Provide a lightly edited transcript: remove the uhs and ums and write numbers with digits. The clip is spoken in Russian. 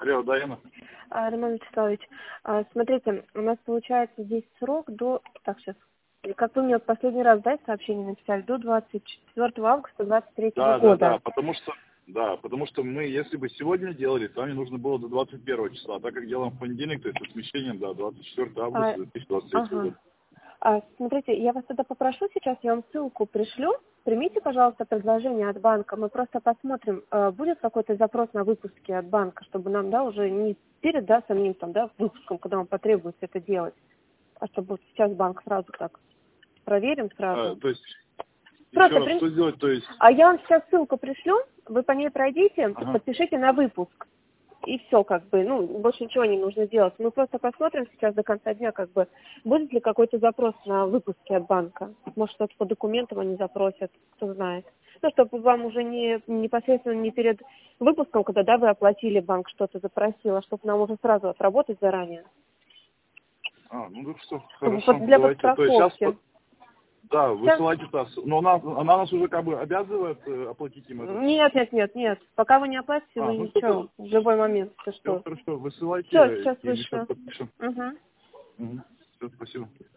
Алло, да, Яна? Роман Вячеславович, смотрите, у нас получается здесь срок до... Так, сейчас. Как вы мне в последний раз, да, сообщение написали? До 24 августа 2023 года. Да, потому что мы, если бы сегодня делали, то мне нужно было до 21 числа. А так как делаем в понедельник, то есть со смещением, да, 24 августа 2023 года. Смотрите, я вас тогда попрошу сейчас, я вам ссылку пришлю. Примите, пожалуйста, предложение от банка. Мы просто посмотрим, будет какой-то запрос на выпуске от банка, чтобы нам, да, уже не перед, да, самим там, да, выпуском, когда вам потребуется это делать, а чтобы вот сейчас банк сразу так проверим сразу. То есть, Просто еще раз, что сделать, то есть... А я вам сейчас ссылку пришлю, вы по ней пройдите, подпишите на выпуск. И все, как бы, ну, больше ничего не нужно делать. Мы просто посмотрим сейчас до конца дня, как бы, будет ли какой-то запрос на выпуске от банка. Может, что-то по документам они запросят, кто знает. Ну, чтобы вам уже не непосредственно не перед выпуском, когда, да, вы оплатили, банк что-то запросил, а чтобы нам уже сразу отработать заранее. Ну так что, хорошо, Вот для давайте. То есть сейчас... Да, Сейчас... высылайте нас. Но она нас уже как бы обязывает оплатить им это? Нет. Пока вы не оплатите, вы ничего. В любой момент, если что. Хорошо, высылайте. Все, сейчас и мы вышло. сейчас подпишем. Угу. Все, спасибо.